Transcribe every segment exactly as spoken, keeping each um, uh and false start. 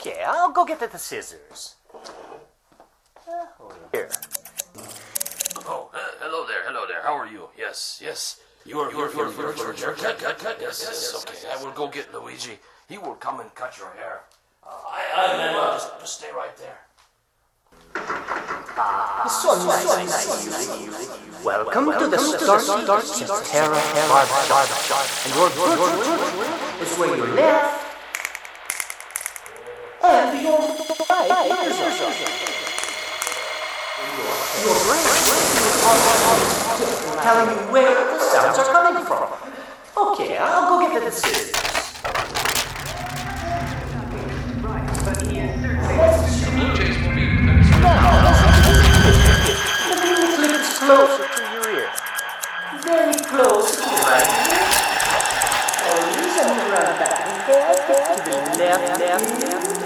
Okay, I'll go get the scissors. Here. Oh, uh, hello there, hello there. How are you? Yes, yes. You are, you are, you are, you are, you are, you are, cut, cut, cut. Yes, yes, okay. I will go get Luigi. He will come and cut your hair. Uh, I, I, Manuel, just, just stay right there. Ah, so nice, so nice, nice. Welcome, Welcome to the Starkey Cetera Barbershop. And your good is where your left and your right ears are. Your right are telling you where the sounds are coming from. Okay, I'll go get the scissors. Closer to your ear. Very close to the right ear. Always and around back and forth to the left, left, left.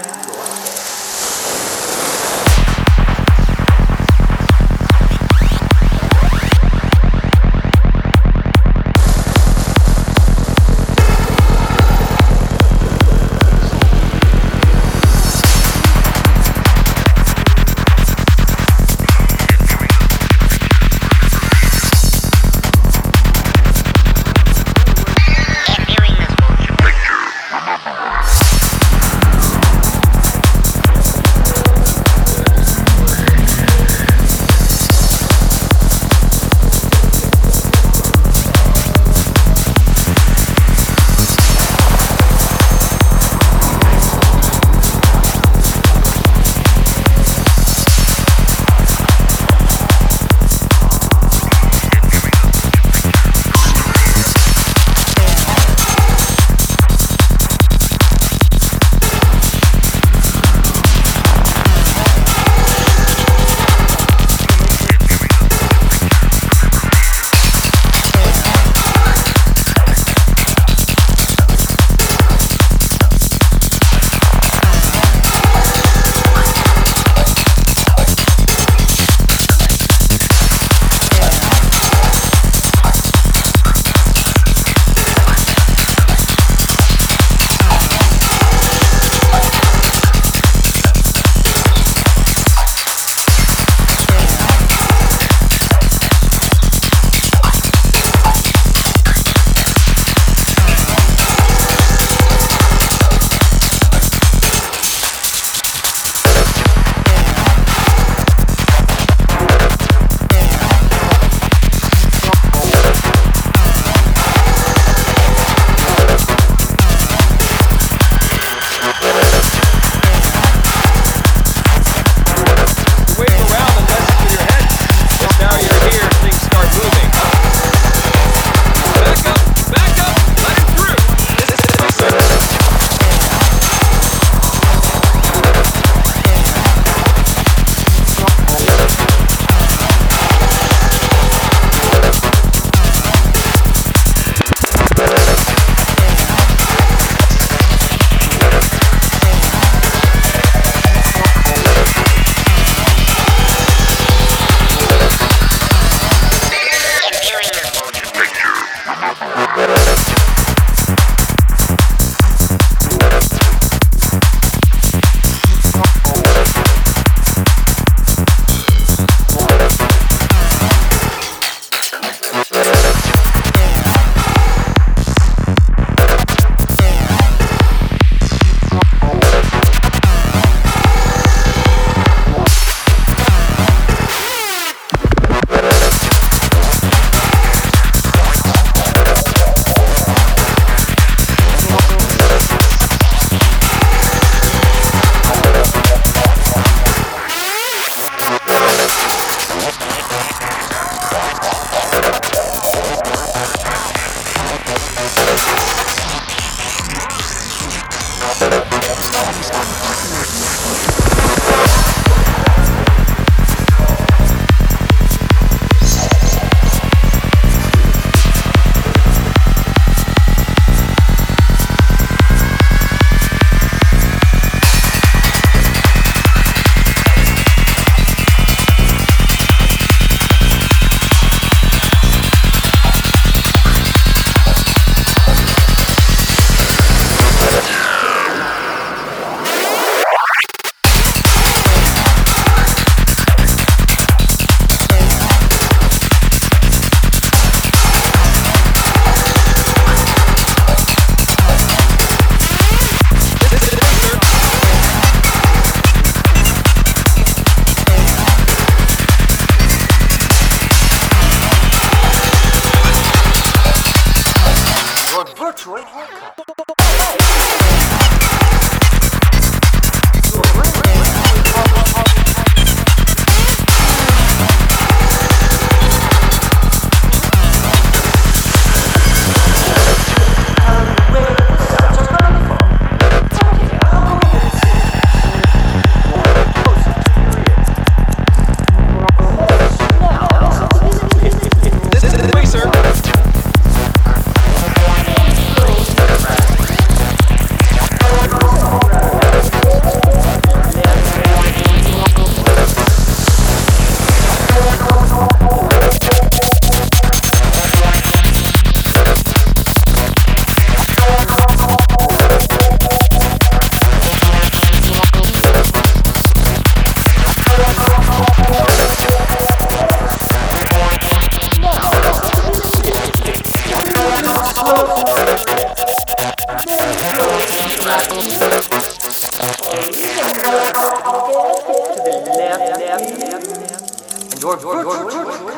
right here. Or even to the left, left, left. And George, George, George, George, George.